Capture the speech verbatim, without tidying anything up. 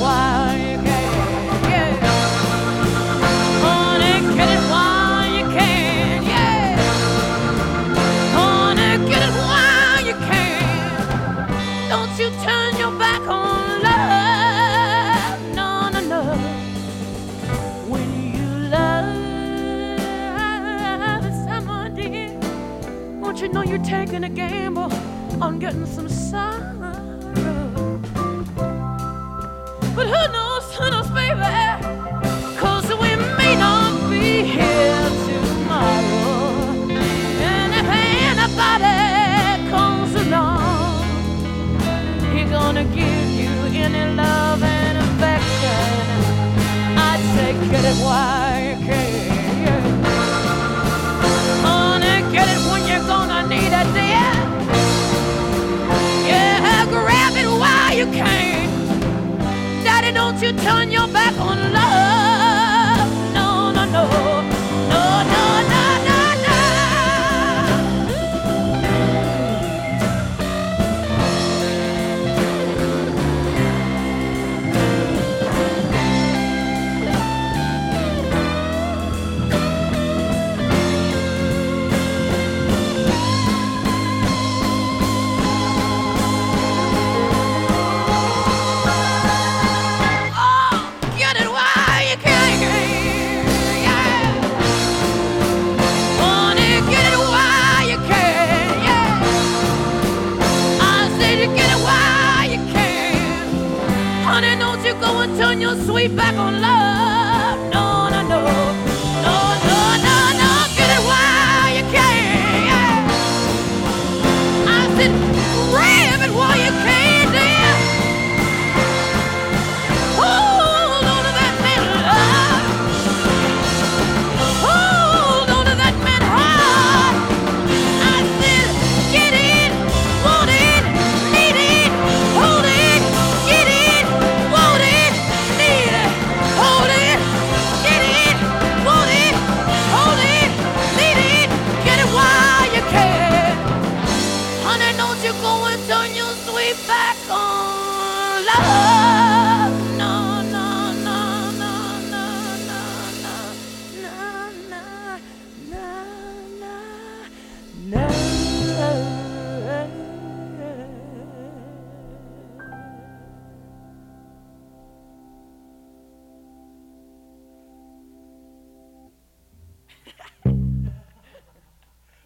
while you can. Yeah. Honey, get it while you can. Yeah. Honey, get it while you can. Don't you turn your back on love. No, no, no. When you love someone, dear, won't you know you're taking a gamble on getting some sorrow? But who knows, who knows, baby? Cause we may not be here tomorrow. And if anybody comes along, he's gonna give you any love and affection, I'd say get it while you can. Honey, get it when you're gonna need it, dear. Yeah, grab it while you can. Daddy, don't you turn your back on love. No, no, no. No, no, no, no, no. Go and turn your sweet back on love. No, no, no. No, no, no, no. Get it while you can. Yeah. I said, grab it while you can, dear. Hold on to that man love. Hold on to that man hard. I said, get it, want it, need it, hold it, get it, want it. Hold it, get it, want it, hold it, need it, get it while you can. Honey, don't you go and turn your sweet back on.